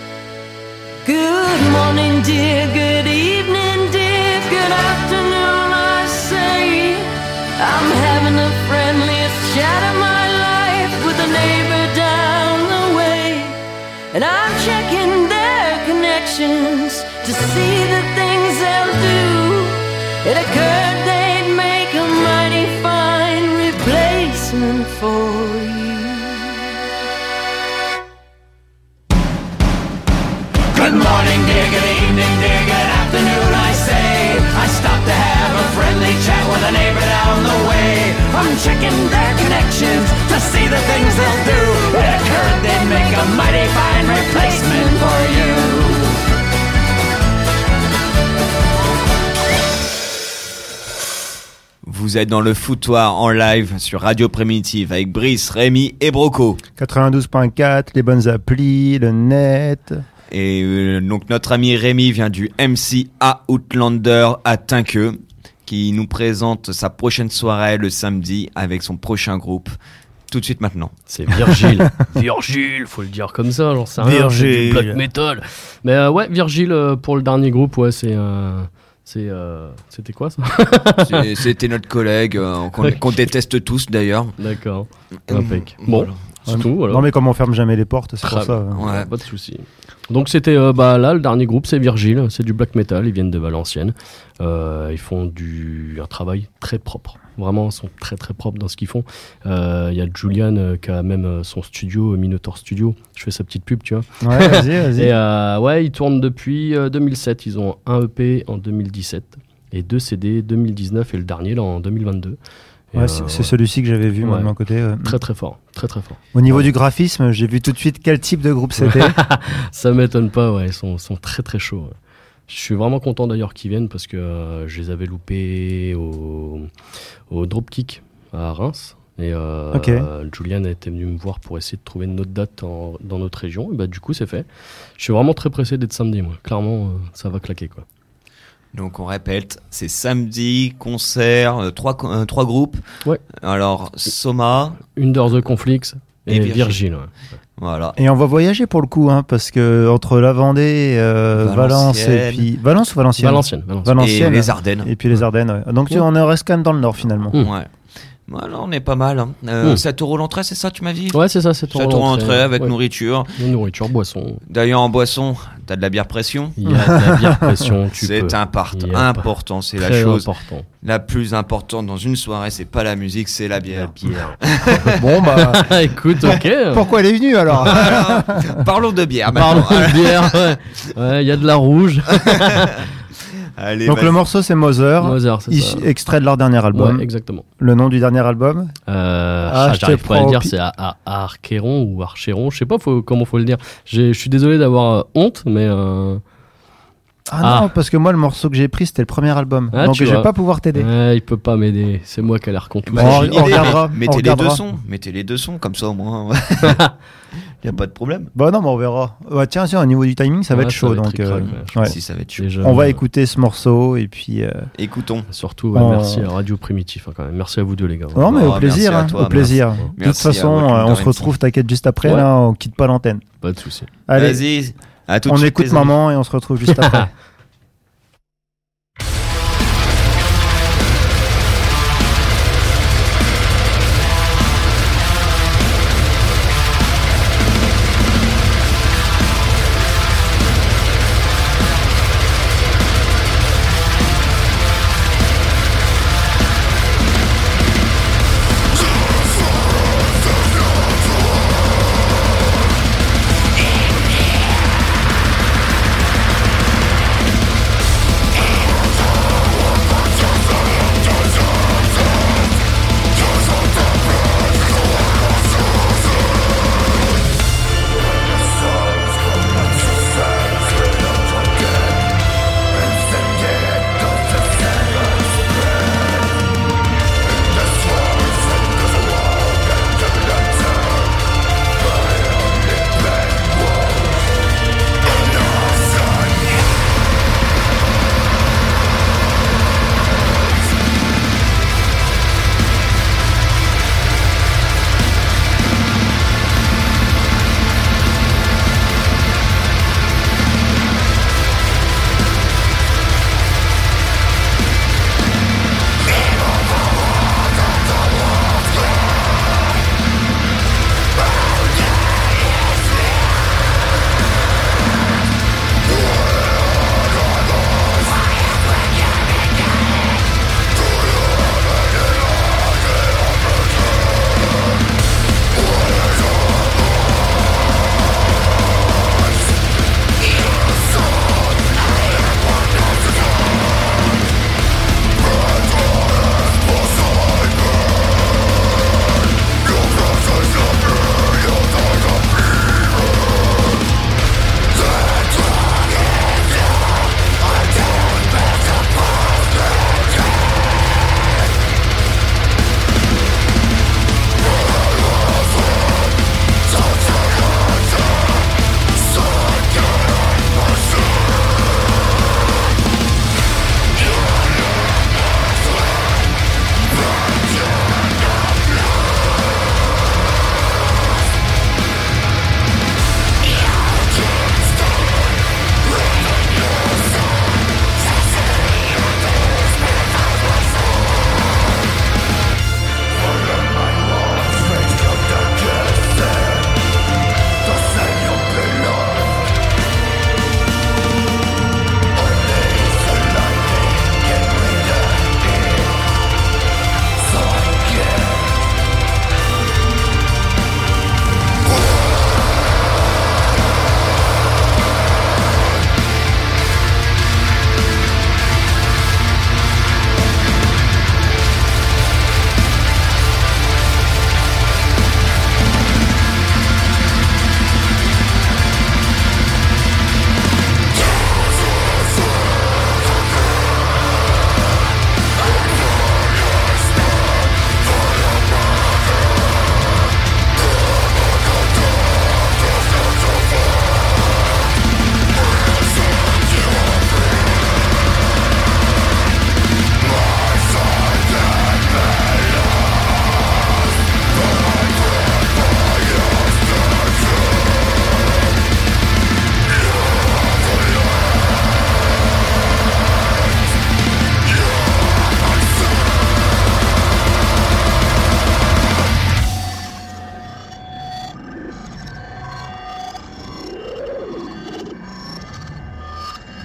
Good morning dear, good evening dear, good afternoon I say. I'm having the friendliest chat of my life with a neighbor down the way. And I'm checking their connections to see the things they'll do. It occurred they'd make a mighty fine replacement for you. Good morning dear, good evening dear, good afternoon I say. I stopped to have a friendly chat with a neighbor down the way. I'm checking their connections to see the things they'll do. It occurred they'd make a mighty fine replacement for you. Vous êtes dans le foutoir en live sur Radio Primitive avec Brice, Rémi et Broco. 92.4, les bonnes applis, le net. Et donc notre ami Rémi vient du MCA Outlander à Tinqueux, qui nous présente sa prochaine soirée le samedi avec son prochain groupe. Tout de suite maintenant. C'est Virgile. Virgile, faut le dire comme ça, j'en sais rien. Virgile. C'est du black metal. Mais ouais, Virgile pour le dernier groupe, ouais, c'était quoi ça? C'était notre collègue qu'on déteste tous d'ailleurs. D'accord. Impec. Bon, c'est tout. Voilà. Non mais comme on ferme jamais les portes, c'est pour ça. Ouais. Pas de souci. Donc c'était là le dernier groupe, c'est Virgile, c'est du black metal, ils viennent de Valenciennes. Ils font un travail très propre. Vraiment, ils sont très très propres dans ce qu'ils font. Il y a Julian qui a même son studio, Minotaur Studio. Je fais sa petite pub, tu vois. Ouais, vas-y. Et ouais, ils tournent depuis 2007. Ils ont un EP en 2017 et 2 CD 2019 et le dernier là en 2022. Ouais, c'est celui-ci que j'avais vu moi de mon côté. Très très fort, très très fort. Au niveau du graphisme, j'ai vu tout de suite quel type de groupe c'était. Ça m'étonne pas, ouais, ils sont très très chauds. Ouais. Je suis vraiment content d'ailleurs qu'ils viennent parce que je les avais loupés au Dropkick à Reims. Et Julian était venu me voir pour essayer de trouver une autre date dans notre région. Et bah, du coup, c'est fait. Je suis vraiment très pressé d'être samedi, moi. Clairement, ça va claquer, quoi. Donc on répète, c'est samedi, concert, trois groupes. Ouais. Alors Soma, Under the Conflicts et Virgile. Ouais. Voilà. Et on va voyager pour le coup, hein, parce que entre la Vendée, Valence et puis Valence ou Valenciennes. Et les Ardennes. Et puis les Ardennes. Ouais. Donc on reste quand même dans le nord finalement. Ouais. Voilà, on est pas mal. Hein. 7 € l'entrée, c'est ça, tu m'as dit? Ouais, c'est ça, 7 € l'entrée avec nourriture. Nourriture, boisson. D'ailleurs, en boisson, t'as de la bière pression? Il y a de la bière pression, c'est important, c'est la chose important. La plus importante dans une soirée, c'est pas la musique, c'est la bière. Bon, bah. Écoute, ok. Pourquoi elle est venue alors? Parlons de bière. Parlons de bière, ouais. Il y a de la rouge. Allez, donc le morceau c'est Mother, c'est ça. Extrait de leur dernier album. Ouais, exactement. Le nom du dernier album j'arrive pas à le dire, c'est Archéron ou Archéron, je sais pas comment faut le dire. Je suis désolé d'avoir honte, mais non, parce que moi le morceau que j'ai pris c'était le premier album, donc je vais pas pouvoir t'aider. Il peut pas m'aider, c'est moi qui ai l'air con. On regardera. Mettez les deux sons, comme ça au moins. Il n'y a pas de problème. Bah non, mais on verra. Bah, tiens, au niveau du timing, ça va être chaud. Donc, si, ça va être chaud. Déjà, on va écouter ce morceau et puis. Écoutons. Surtout, merci à Radio Primitif quand même. Merci à vous deux, les gars. Non, mais au plaisir. Hein, toi, au plaisir. De toute façon, on se retrouve, t'inquiète, juste après. Là, on quitte pas l'antenne. Pas de souci. Allez, vas-y. À tout de suite. On écoute maman et on se retrouve juste après.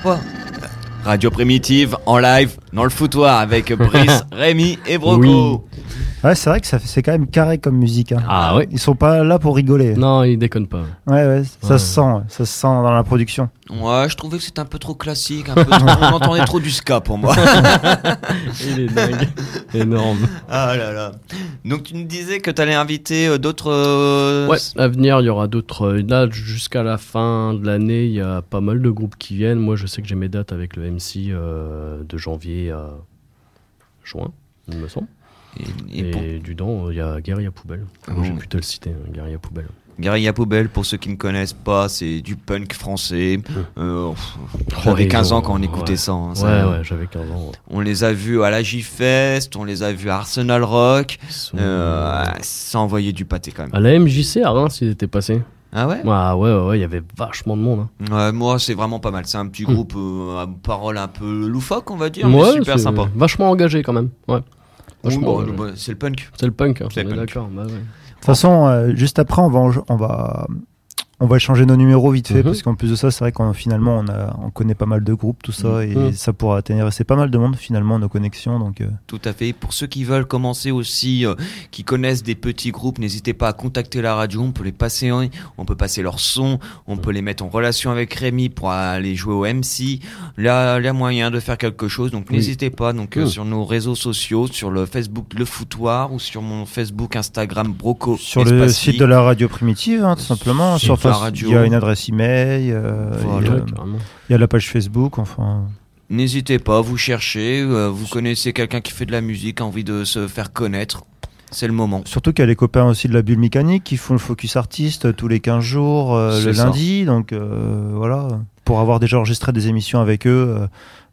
Quoi ? Radio Primitive en live dans le foutoir avec Brice, Rémi et Broco. Oui. Ouais, c'est vrai que c'est quand même carré comme musique. Hein. Ah ouais. Ils sont pas là pour rigoler. Non, ils déconnent pas. Ouais, ça se sent dans la production. Ouais, je trouvais que c'était un peu trop classique, on entendait trop du ska pour moi. Il est dingue, énorme. Ah là là. Donc tu nous disais que tu allais inviter d'autres... Ouais, à venir, il y aura d'autres. Là, jusqu'à la fin de l'année, il y a pas mal de groupes qui viennent. Moi, je sais que j'ai mes dates avec le MC de janvier à juin, il me semble. Et dedans, il y a Guérilla Poubelle. J'ai pu te le citer, Guérilla Poubelle. Guérilla Poubelle, pour ceux qui ne connaissent pas, c'est du punk français. J'avais 15 ans quand on écoutait ça. Hein, ouais, j'avais 15 ans. Ouais. On les a vus à la J-Fest, on les a vus à Arsenal Rock. Ça envoyait du pâté quand même. À la MJC à Reims, ils étaient passés. Ah ouais ? Ouais, il y avait vachement de monde. Hein. Ouais, moi, c'est vraiment pas mal. C'est un petit groupe à parole un peu loufoque, on va dire, mais super sympa. Vachement engagé quand même. Ouais. C'est le punk. C'est le punk, hein, c'est on est punk. d'accord. Bah, ouais. De toute façon, juste après, on va échanger nos numéros vite fait, parce qu'en plus de ça, c'est vrai qu'on finalement on connaît pas mal de groupes, tout ça, et ça pourra intéresser pas mal de monde finalement, nos connexions. Donc, Tout à fait. Pour ceux qui veulent commencer aussi, qui connaissent des petits groupes, n'hésitez pas à contacter la radio. On peut les passer, on peut passer leur son, on peut les mettre en relation avec Rémi pour aller jouer au MC. Là, il y a moyen de faire quelque chose, donc n'hésitez pas. Donc sur nos réseaux sociaux, sur le Facebook Le Foutoir ou sur mon Facebook, Instagram Broco. Sur le site de la radio primitive, tout simplement. Sur il y a une adresse email, il y a la page Facebook, enfin. N'hésitez pas, vous cherchez, vous connaissez quelqu'un qui fait de la musique, a envie de se faire connaître, c'est le moment. Surtout qu'il y a les copains aussi de la Bulle Mécanique qui font le Focus Artist tous les 15 jours, le lundi, donc voilà, pour avoir déjà enregistré des émissions avec eux.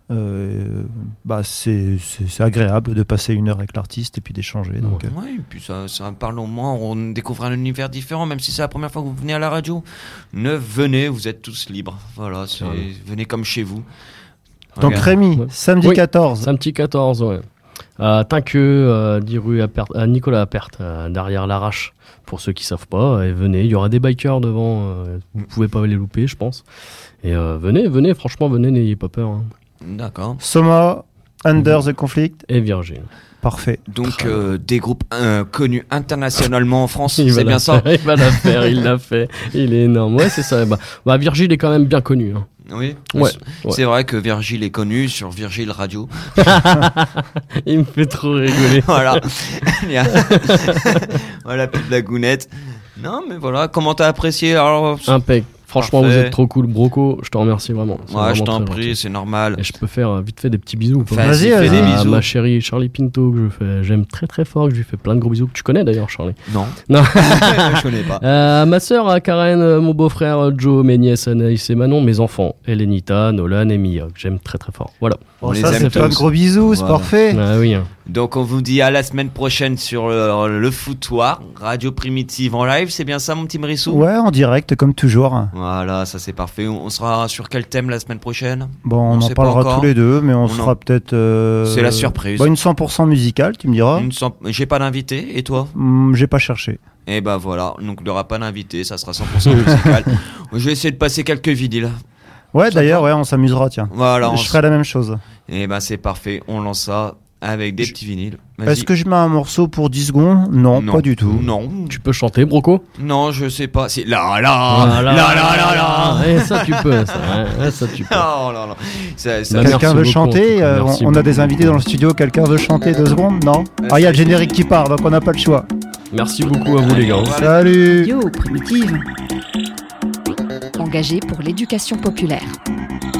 C'est agréable de passer une heure avec l'artiste et puis d'échanger. Oui, et puis ça parle au moins, on découvre un univers différent, même si c'est la première fois que vous venez à la radio. Venez, vous êtes tous libres. Voilà, venez comme chez vous. Donc Rémi, samedi 14. Samedi 14, ouais. À Tinqueux, 10 rue à Nicolas Appert, derrière l'Arrache. Pour ceux qui savent pas, venez, il y aura des bikers devant, vous pouvez pas les louper, je pense. Et venez, franchement, venez, n'ayez pas peur. Hein. D'accord. Soma, Under the Conflict et Virgin. Parfait. Donc des groupes connus internationalement en France, c'est bien ça ? Il va la faire, il l'a fait. Il est énorme. Ouais, c'est ça. Virgile est quand même bien connu. Hein. Oui, ouais. C'est vrai que Virgile est connu sur Virgile Radio. Il me fait trop rigoler. Voilà. Voilà, petite blagounette. Non, mais voilà, comment t'as apprécié alors... Impec. Franchement, parfait. Vous êtes trop cool, Broco. Je te remercie vraiment. Ouais, je t'en prie, c'est normal. Et je peux faire vite fait des petits bisous. Vas-y, fais des bisous. Ma chérie Charlie Pinto, que j'aime très très fort, que je lui fais plein de gros bisous. Tu connais d'ailleurs, Charlie ? Non. Je connais pas. Ma sœur, à Karen, mon beau-frère Joe, mes nièces Anaïs et Manon, mes enfants Elenita, Nolan et Mia, que j'aime très très fort. Voilà. On les aime tous. Plein de gros bisous, c'est parfait. Ah oui. Donc on vous dit à la semaine prochaine sur le Foutoir, Radio Primitive en live, c'est bien ça mon petit Mrissou ? Ouais, en direct comme toujours. Voilà, ça c'est parfait. On sera sur quel thème la semaine prochaine ? Bon, on en parlera tous les deux, mais on sera peut-être... C'est la surprise. Une 100% musicale, tu me diras. J'ai pas d'invité, et toi ? J'ai pas cherché. Et ben voilà, donc il n'y aura pas d'invité, ça sera 100% musical. Je vais essayer de passer quelques vinyles. Ouais, d'ailleurs, on s'amusera, tiens. Voilà, je ferai la même chose. Et ben c'est parfait, on lance ça avec des petits vinyles. Vas-y. Est-ce que je mets un morceau pour 10 secondes ? Non, pas du tout. Non. Tu peux chanter, Broco ? Non, je sais pas. C'est la. Ça tu peux, ça tu peux. Non. Quelqu'un veut chanter ? On a des invités dans le studio. Quelqu'un veut chanter 2 secondes ? Non ? Ah, il y a le générique qui part, donc on n'a pas le choix. Merci beaucoup à vous les gars. Salut. Yo, Primitive. Engagé pour l'éducation populaire.